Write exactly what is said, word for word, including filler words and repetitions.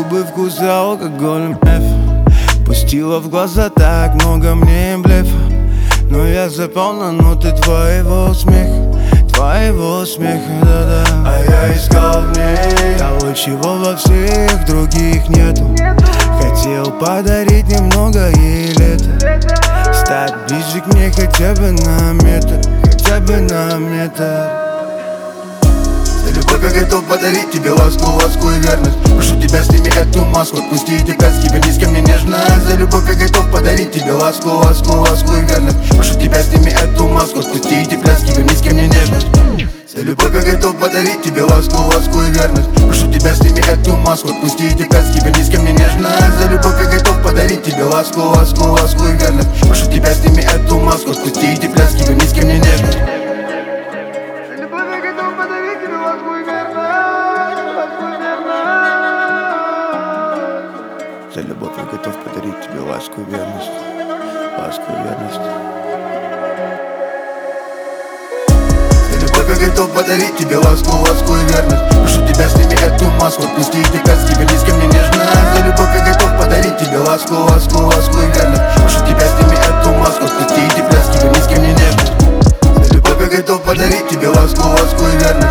губы вкус алкоголем эф. Пустила в глаза так много мне блефа, но я запал на ноты твоего смеха, твоего смеха, да-да. А я искал в ней того, чего во всех других нету. Хотел подарить немного ей лета, стать ближе к ней хотя бы на метр, хотя бы на метр. За любовь я готов подарить тебе ласку, ласку и верность. Прошу тебя, сними эту маску, отпусти эти пляски, вернись ко мне нежно. За любовь я готов подарить тебе ласку, ласку, ласку и верность. Прошу тебя, сними эту маску, отпусти эти пляски, вернись ко мне нежно. За любовь я готов подарить тебе ласку, ласку и верность. Прошу тебя, сними эту маску, отпусти эти пляски, вернись ко мне нежно. За любовь я готов подарить тебе ласку, ласку, ласку и верность. Прошу тебя, сними эту маску, отпусти эти пляски, вернись ко мне нежно. За любовь я готов подарить тебе ласку и верность, ласку и верность. За любовь я готов подарить тебе ласку, ласку и верность. Прошу тебя, сними эту маску, отпусти эти пляски, вернись ко мне нежно. За любовь я готов подарить тебе ласку, ласку, ласку и верность. Прошу тебя, сними эту маску, отпусти эти пляски, вернись ко мне нежно. За любовь я готов подарить тебе ласку, ласку и верность.